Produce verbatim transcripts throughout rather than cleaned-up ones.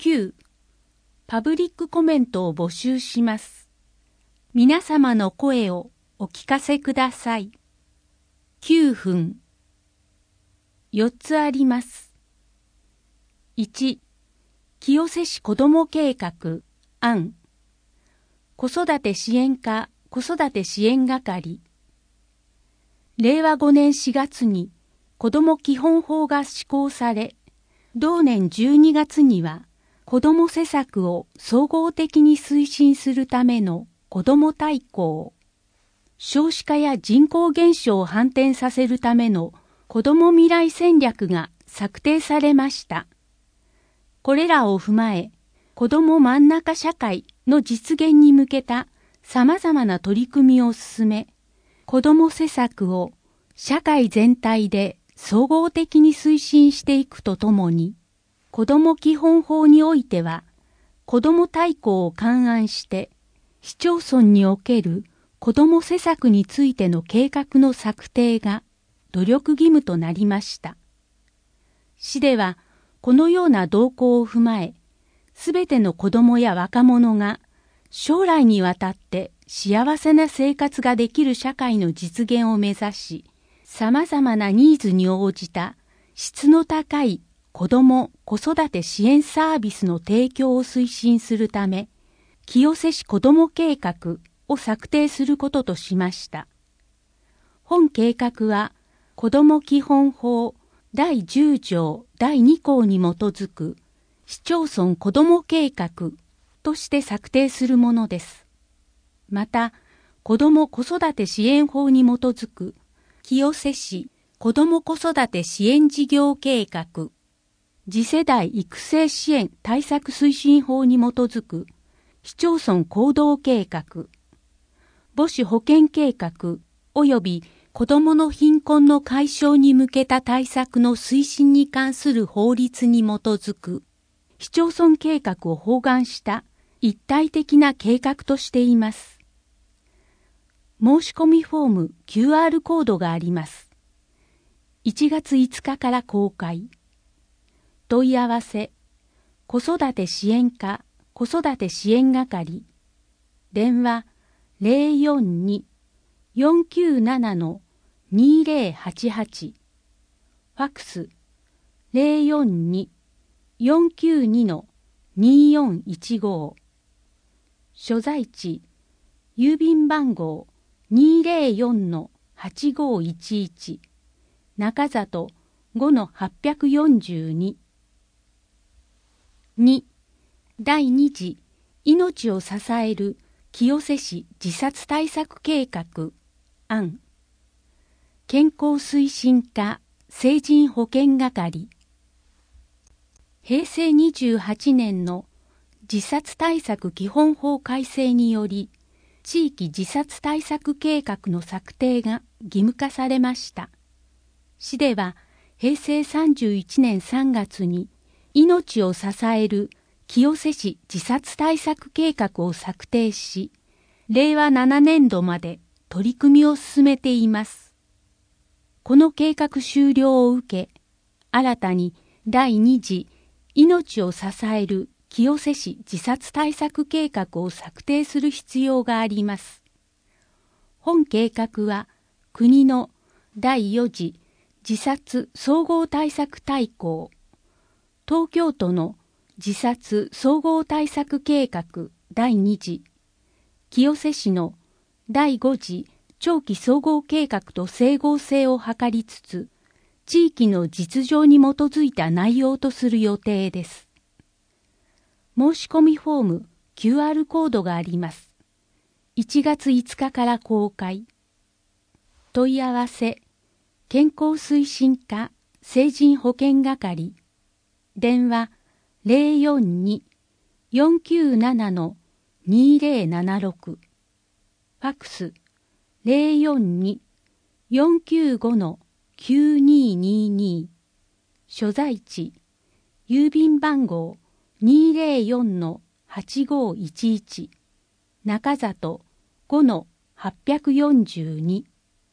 きゅう. パブリックコメントを募集します。皆様の声をお聞かせください。きゅうふん。よっつあります。いち. 清瀬市子ども計画案。子育て支援課子育て支援係。れいわごねんしがつに子ども基本法が施行され、同年じゅうにがつには子ども施策を総合的に推進するための子ども大綱、少子化や人口減少を反転させるための子ども未来戦略が策定されました。これらを踏まえ、子ども真ん中社会の実現に向けた様々な取り組みを進め、子ども施策を社会全体で総合的に推進していくとともに、子ども基本法においては、子ども大綱を勘案して、市町村における子ども施策についての計画の策定が努力義務となりました。市では、このような動向を踏まえ、すべての子どもや若者が将来にわたって幸せな生活ができる社会の実現を目指し、様々なニーズに応じた質の高い子ども・子育て支援サービスの提供を推進するため、清瀬市子ども計画を策定することとしました。本計画は、子ども基本法だいじゅうじょうだいにこうに基づく市町村子ども計画として策定するものです。また、子ども子育て支援法に基づく清瀬市子ども子育て支援事業計画、次世代育成支援対策推進法に基づく市町村行動計画、母子保健計画及び子どもの貧困の解消に向けた対策の推進に関する法律に基づく市町村計画を包含した一体的な計画としています。申し込みフォーム キューアール コードがあります。いちがついつかから公開。問い合わせ、子育て支援課子育て支援係、電話 ゼロよんに よんきゅうなな にゼロはちはち、ファックス ゼロよんに よんきゅうに によんいちご、所在地、郵便番号 にゼロよん はちごいちいち、中里 ごのはっぴゃくよんじゅうに。に. 第二次命を支える清瀬市自殺対策計画案。健康推進課成人保健係。へいせいにじゅうはちねんの自殺対策基本法改正により、地域自殺対策計画の策定が義務化されました。市ではへいせいさんじゅういちねんさんがつに命を支える清瀬市自殺対策計画を策定し、れいわななねんどまで取り組みを進めています。この計画終了を受け、新たに第二次命を支える清瀬市自殺対策計画を策定する必要があります。本計画は国のだいよ次自殺総合対策大綱、東京都の自殺総合対策計画だいに次、清瀬市のだいご次長期総合計画と整合性を図りつつ、地域の実情に基づいた内容とする予定です。申し込みフォーム キューアール コードがあります。いちがついつかから公開。問い合わせ、健康推進課成人保健係、電話 ゼロよんに よんきゅうなな にゼロななろく、ファックス ゼロよんに よんきゅうご きゅうににに、所在地、郵便番号 にゼロよん はちごいちいち、中里 ごのはっぴゃくよんじゅうに。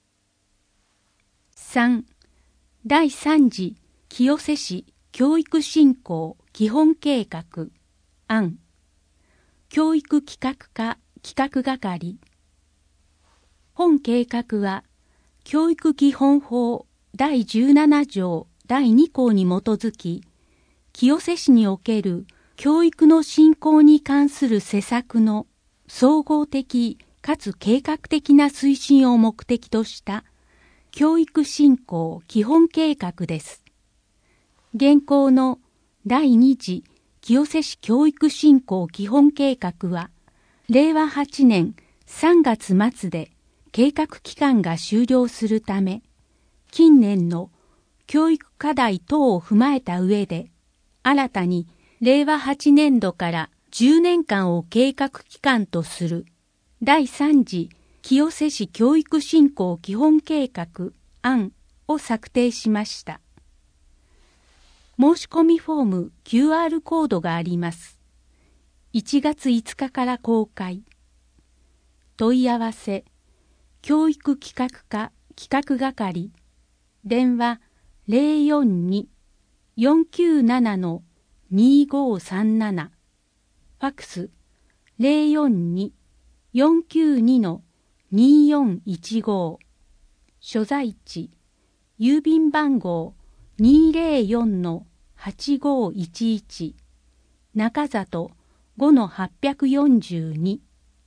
さん. 第三次清瀬市教育振興基本計画案。教育企画課企画係。本計画は、教育基本法だいじゅうなな条だいに項に基づき、清瀬市における教育の振興に関する施策の総合的かつ計画的な推進を目的とした教育振興基本計画です。現行のだいに次清瀬市教育振興基本計画は、れいわはちねんさんがつ末で計画期間が終了するため、近年の教育課題等を踏まえた上で、新たにれいわはちねんどからじゅうねんかんを計画期間とするだいさん次清瀬市教育振興基本計画案を策定しました。申し込みフォーム キューアール コードがあります。いちがついつかから公開。問い合わせ、教育企画課企画係、電話 ゼロよんに よんきゅうなな にごさんなな、ファックス ゼロよんに よんきゅうに によんいちご、所在地、郵便番号 にーぜろよん はちごいちいち、中里 ごのはっぴゃくよんじゅうに。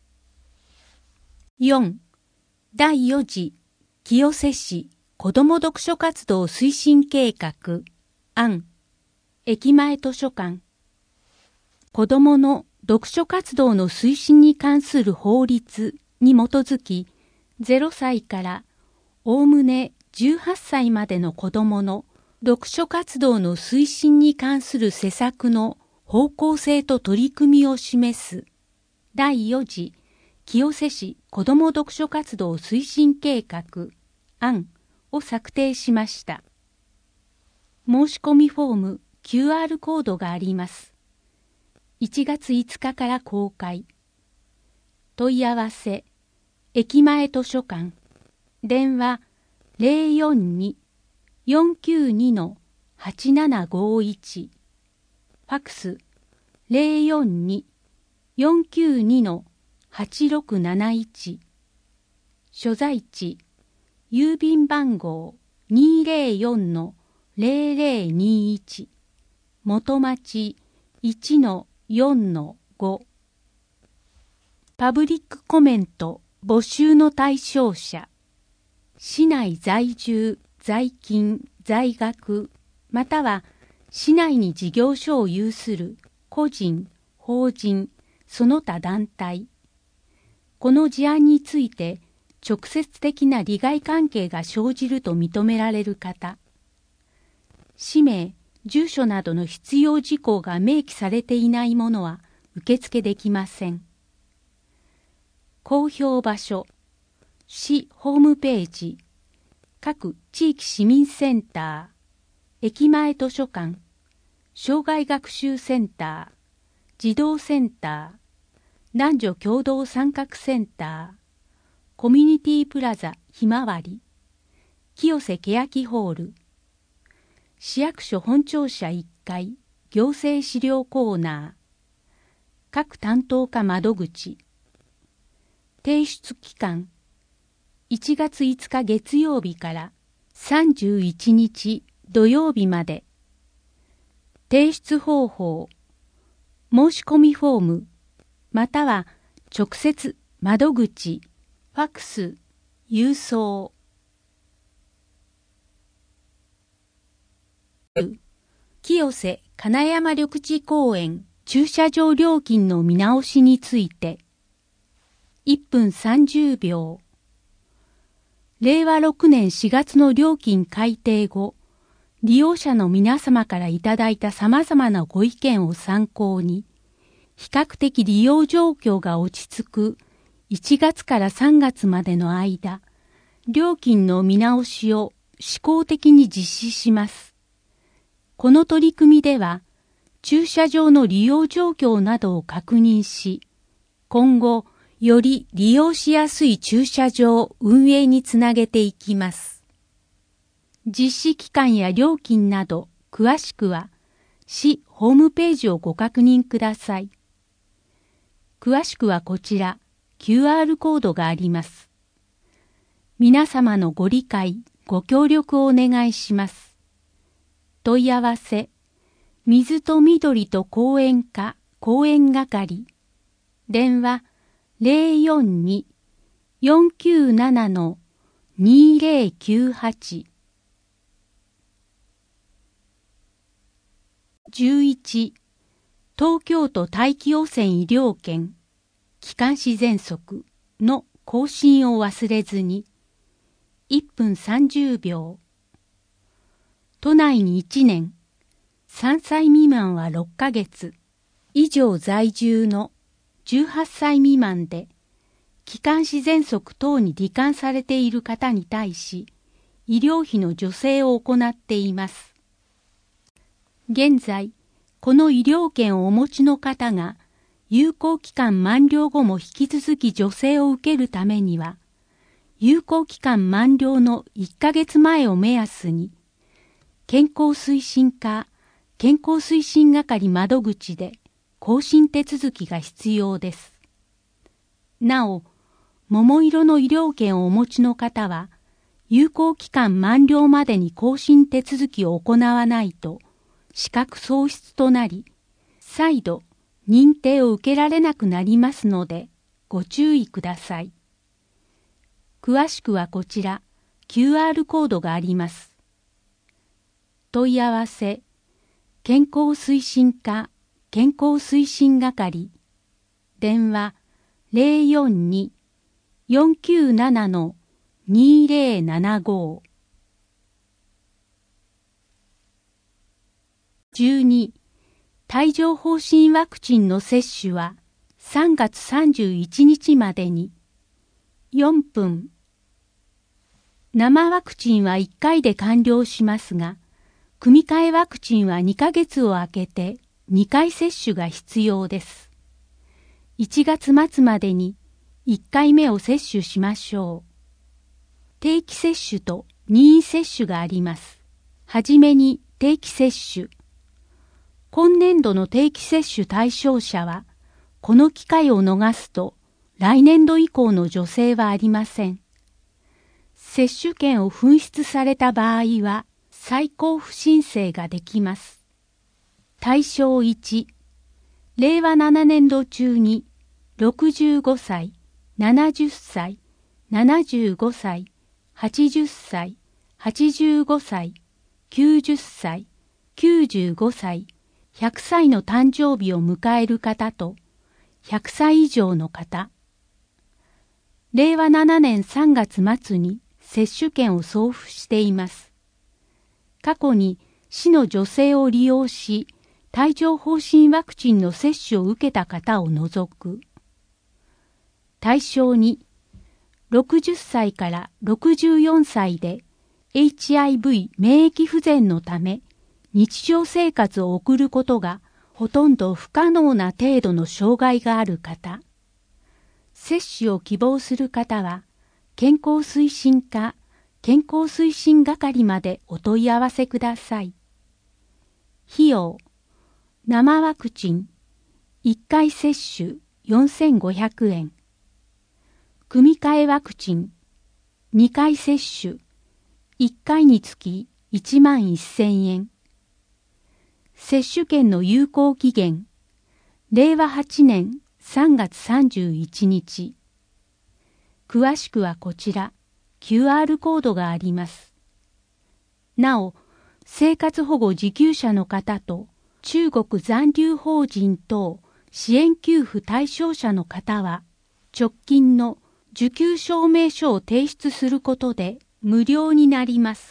よん. だいよん次清瀬市子ども読書活動推進計画案。駅前図書館。子どもの読書活動の推進に関する法律に基づき、ゼロさいからおおむねじゅうはっさいまでの子どもの読書活動の推進に関する施策の方向性と取り組みを示すだいよん次清瀬市子ども読書活動推進計画案を策定しました。申し込みフォーム キューアール コードがあります。いちがついつかから公開。問い合わせ、駅前図書館、電話 ゼロよんに よんきゅうに はちななごいち、ファックス ゼロよんに よんきゅうに はちろくなないち、所在地、郵便番号 にーぜろよん ゼロゼロにいち、元町 いちのよんのご。パブリックコメント募集の対象者、市内在住、在勤、在学、または市内に事業所を有する個人、法人、その他団体。この事案について直接的な利害関係が生じると認められる方。氏名、住所などの必要事項が明記されていないものは受付できません。公表場所、市ホームページ、各地域市民センター、駅前図書館、障害学習センター、児童センター、男女共同参画センター、コミュニティプラザひまわり、清瀬けやきホール、市役所本庁舎いっかい行政資料コーナー、各担当課窓口。提出期間、いちがついつか月曜日からさんじゅういちにち土曜日まで。提出方法、申し込みフォーム、または直接窓口、ファックス、郵送。清瀬金山緑地公園駐車場料金の見直しについていっぷんさんじゅうびょう。れいわろくねんしがつの料金改定後、利用者の皆様からいただいた様々なご意見を参考に、比較的利用状況が落ち着くいちがつからさんがつまでの間、料金の見直しを試行的に実施します。この取り組みでは、駐車場の利用状況などを確認し、今後、より利用しやすい駐車場運営につなげていきます。実施期間や料金など、詳しくは、 市ホームページをご確認ください。詳しくはこちら キューアール コードがあります。皆様のご理解、ご協力をお願いします。問い合わせ、水と緑と講演課講演係、電話 ゼロよんに よんきゅうなな にゼロきゅうはち。じゅういち、東京都大気汚染医療圏気管支喘息の更新を忘れずに、いっぷんさんじゅうびょう。都内にいちねん、さんさい未満はろっかげつ以上在住のじゅうはっさい未満で気管支喘息等に罹患されている方に対し医療費の助成を行っています。現在、この医療券をお持ちの方が有効期間満了後も引き続き助成を受けるためには、有効期間満了のいっかげつまえを目安に、健康推進課、健康推進係窓口で更新手続きが必要です。なお、桃色の医療券をお持ちの方は、有効期間満了までに更新手続きを行わないと、資格喪失となり、再度認定を受けられなくなりますので、ご注意ください。詳しくはこちら、キューアール コードがあります。問い合わせ、健康推進課、健康推進係、電話 ゼロよんに よんきゅうなな にゼロななご。じゅうに、帯状疱疹ワクチンの接種はさんがつさんじゅういちにちまでによんぷん。生ワクチンはいっかいで完了しますが、組み換えワクチンはにかげつを空けてにかい接種が必要です。いちがつまつまでにいっかいめを接種しましょう。定期接種と任意接種があります。はじめに定期接種。今年度の定期接種対象者は、この機会を逃すと来年度以降の助成はありません。接種券を紛失された場合は、再交付申請ができます。対象いち、れいわななねんど中にろくじゅうごさい、ななじゅっさい、ななじゅうごさい、はちじゅっさい、はちじゅうごさい、きゅうじゅっさい、きゅうじゅうごさい、ひゃくさいの誕生日を迎える方と、ひゃくさい以上の方。れいわななねんさんがつまつに接種券を送付しています。過去に市の助成を利用し、帯状疱疹ワクチンの接種を受けた方を除く。対象に、ろくじゅっさいからろくじゅうよんさいで エイチアイブイ 免疫不全のため、日常生活を送ることがほとんど不可能な程度の障害がある方。接種を希望する方は、健康推進課、健康推進係までお問い合わせください。費用、生ワクチン、いっかい接種よんせんごひゃくえん。組み換えワクチン、にかい接種、いっかいにつきいちまんせんえん。接種券の有効期限、れいわはちねんさんがつさんじゅういちにち。詳しくはこちら、キューアール コードがあります。なお、生活保護受給者の方と中国残留邦人等支援給付対象者の方は、直近の受給証明書を提出することで無料になります。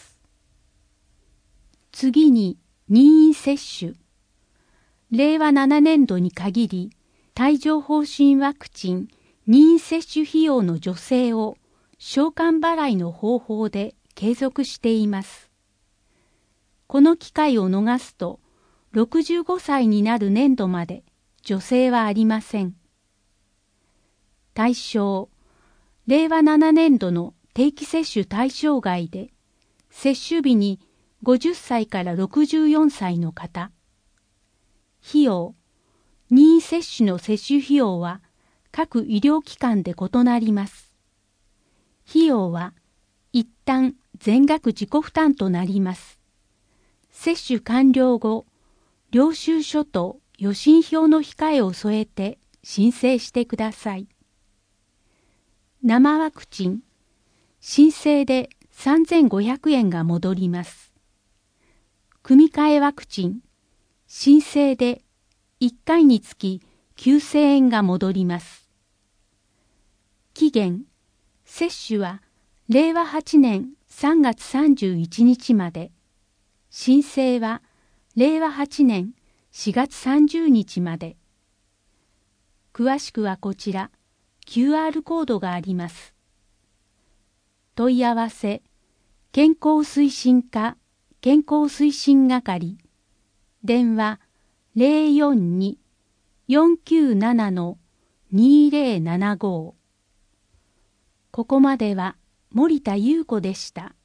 次に、任意接種。れいわななねんどに限り、帯状疱疹ワクチン任意接種費用の助成を償還払いの方法で継続しています。この機会を逃すと、ろくじゅうごさいになる年度まで助成はありません。対象、れいわななねんどの定期接種対象外で、接種日にごじゅっさいからろくじゅうよんさいの方、 費用、任意接種の接種費用は各医療機関で異なります。費用は一旦全額自己負担となります。接種完了後、領収書と予診票の控えを添えて申請してください。生ワクチン、申請でさんぜんごひゃくえんが戻ります。組み換えワクチン、申請でいっかいにつききゅうせんえんが戻ります。期限、接種はれいわはちねんさんがつさんじゅういちにちまで、申請はれいわはちねんしがつさんじゅうにちまで。詳しくはこちら、キューアール コードがあります。問い合わせ、健康推進課健康推進係、電話 ゼロよんに よんきゅうなな にゼロななご。ここまでは森田優子でした。